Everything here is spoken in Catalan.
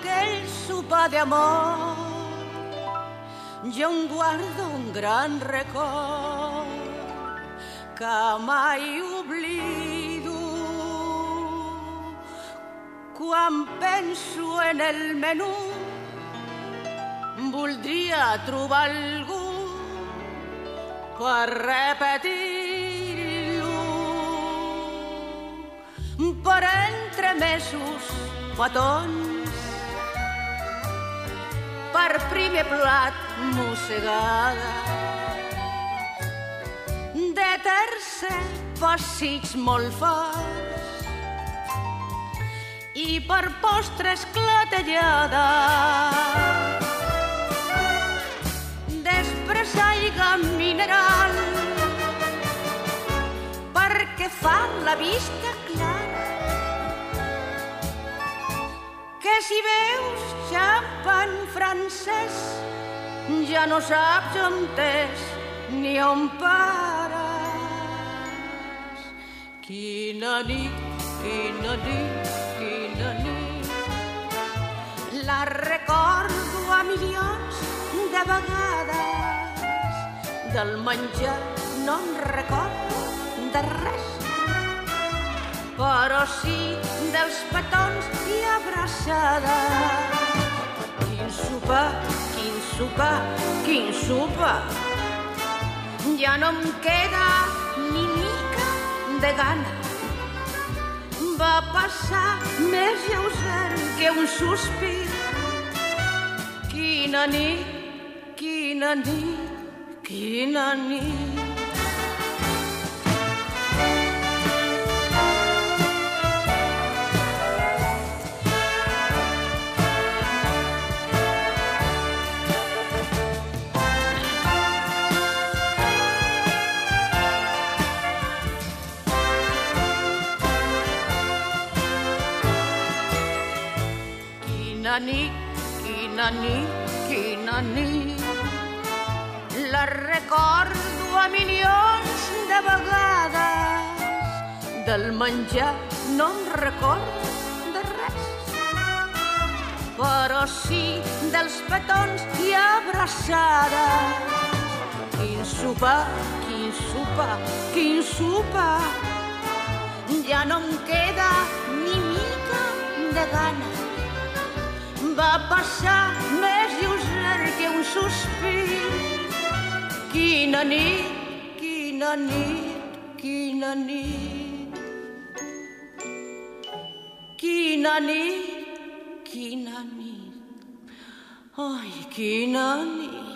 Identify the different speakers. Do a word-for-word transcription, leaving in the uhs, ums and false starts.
Speaker 1: d'aquell sopar d'amor jo en guardo un gran record que mai oblido. Quan penso en el menú voldria trobar algú per repetir-lo, per entremesos petons, per primer plat mossegada, de tercer passeig molt forts i per postres clatellada. Després aigua mineral perquè fa la vista clara, que si veus xampan francès ja no saps on és ni on pares. Quina nit, quina nit, quina nit, la recordo a milions de vegades. Del menjar no em recordo de res, però sí dels petons i abraçades. Quin sopar, quin sopar, quin sopar, ja no em queda ni mica de gana. Va passar més lleuger que un sospir. Quina nit, quina nit, quina nit. Quina nit, quina nit, quina nit, la recordo a milions de vegades. Del menjar no em recordo de res, però sí dels petons i abraçades. Quin sopar, quin sopar, quin sopar, ja no em queda ni mica de gana. Va passar més lleuger que un sospir. Quina nit, quina nit, quina nit, quina nit, quina nit, ai, quina nit.